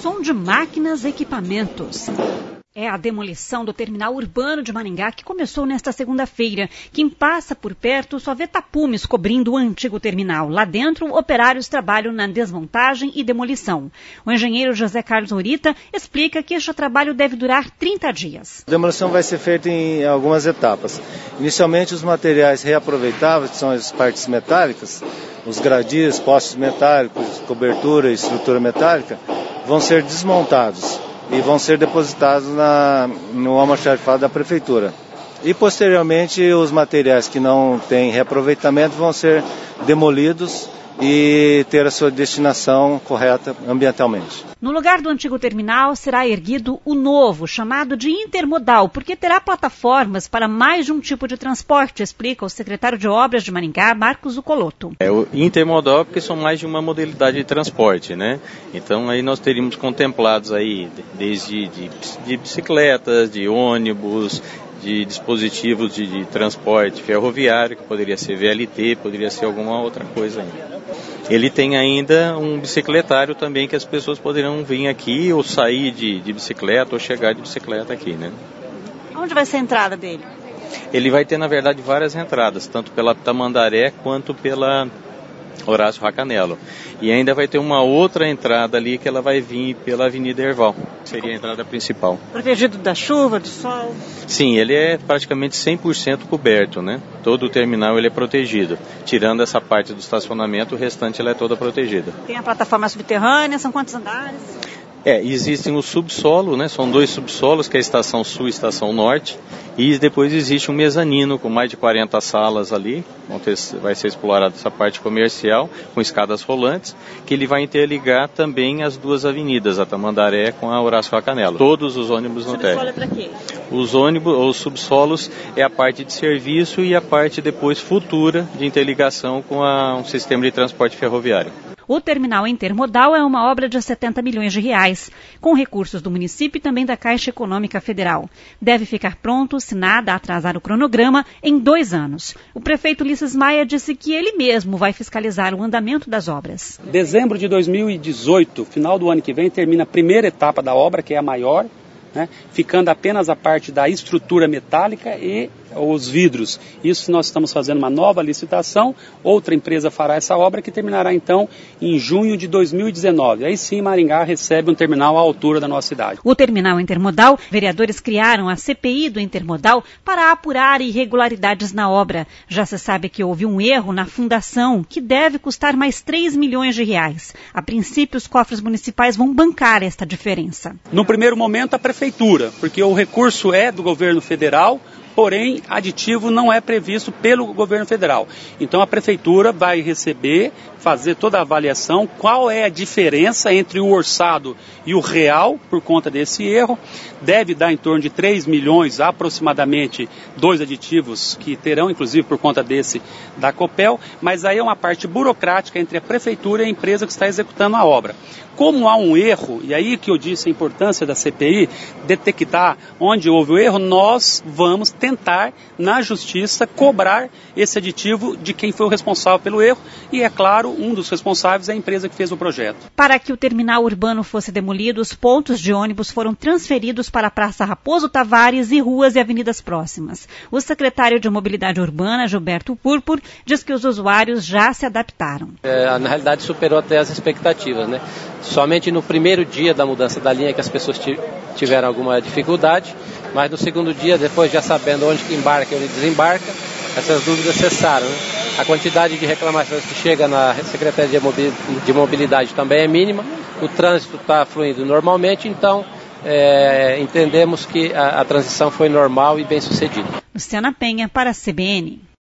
som de máquinas e equipamentos. É a demolição do terminal urbano de Maringá que começou nesta segunda-feira. Quem passa por perto só vê tapumes cobrindo o antigo terminal. Lá dentro, operários trabalham na desmontagem e demolição. O engenheiro José Carlos Orita explica que este trabalho deve durar 30 dias. A demolição vai ser feita em algumas etapas. Inicialmente, os materiais reaproveitáveis, que são as partes metálicas, os gradios, postes metálicos, cobertura e estrutura metálica, vão ser desmontados e vão ser depositados no almoxarifado da prefeitura. E posteriormente os materiais que não têm reaproveitamento vão ser demolidos e ter a sua destinação correta ambientalmente. No lugar do antigo terminal será erguido o novo, chamado de intermodal, porque terá plataformas para mais de um tipo de transporte, explica o secretário de Obras de Maringá, Marcos Ucoloto. O intermodal porque são mais de uma modalidade de transporte, né? Então aí nós teríamos contemplados aí desde de bicicletas, de ônibus, de dispositivos de transporte ferroviário, que poderia ser VLT, poderia ser alguma outra coisa ainda. Ele tem ainda um bicicletário também, que as pessoas poderão vir aqui ou sair de bicicleta ou chegar de bicicleta aqui, né? Onde vai ser a entrada dele? Ele vai ter, na verdade, várias entradas, tanto pela Tamandaré quanto pela Horácio Racanello. E ainda vai ter uma outra entrada ali que ela vai vir pela Avenida Herval, que seria a entrada principal. Protegido da chuva, do sol? Sim, ele é praticamente 100% coberto, né? Todo o terminal ele é protegido. Tirando essa parte do estacionamento, o restante ela é toda protegida. Tem a plataforma subterrânea, são quantos andares? Existem o subsolo, né? São 2 subsolos, que é a Estação Sul e a Estação Norte, e depois existe um mezanino com mais de 40 salas ali, vai ser explorada essa parte comercial, com escadas rolantes, que ele vai interligar também as 2 avenidas, a Tamandaré com a Horácio Racanello. Todos os ônibus no térreo. O subsolo é para quê? Os subsolos é a parte de serviço e a parte depois futura de interligação com um sistema de transporte ferroviário. O terminal intermodal é uma obra de 70 milhões de reais, com recursos do município e também da Caixa Econômica Federal. Deve ficar pronto, se nada atrasar o cronograma, em 2 anos. O prefeito Ulisses Maia disse que ele mesmo vai fiscalizar o andamento das obras. Dezembro de 2018, final do ano que vem, termina a primeira etapa da obra, que é a maior, né, ficando apenas a parte da estrutura metálica e os vidros. Isso nós estamos fazendo uma nova licitação, outra empresa fará essa obra que terminará então em junho de 2019. Aí sim Maringá recebe um terminal à altura da nossa cidade. O terminal intermodal, vereadores criaram a CPI do intermodal para apurar irregularidades na obra. Já se sabe que houve um erro na fundação que deve custar mais 3 milhões de reais. A princípio, os cofres municipais vão bancar esta diferença. No primeiro momento, a prefeitura, porque o recurso é do governo federal, porém, aditivo não é previsto pelo governo federal. Então, a prefeitura vai receber, fazer toda a avaliação, qual é a diferença entre o orçado e o real por conta desse erro. Deve dar em torno de 3 milhões, aproximadamente, 2 aditivos que terão, inclusive, por conta desse da Copel, mas aí é uma parte burocrática entre a prefeitura e a empresa que está executando a obra. Como há um erro, e aí que eu disse a importância da CPI, detectar onde houve o erro, nós vamos tentar, na justiça, cobrar esse aditivo de quem foi o responsável pelo erro, e é claro, um dos responsáveis é a empresa que fez o projeto. Para que o terminal urbano fosse demolido, os pontos de ônibus foram transferidos para a Praça Raposo Tavares e ruas e avenidas próximas. O secretário de Mobilidade Urbana, Gilberto Purpur, diz que os usuários já se adaptaram. Na realidade, superou até as expectativas, né? Somente no primeiro dia da mudança da linha que as pessoas tiveram alguma dificuldade, mas no segundo dia, depois já sabendo onde que embarca e onde desembarca, essas dúvidas cessaram, né? A quantidade de reclamações que chega na Secretaria de Mobilidade também é mínima, o trânsito está fluindo normalmente, então entendemos que a transição foi normal e bem sucedida. Luciana Penha para a CBN.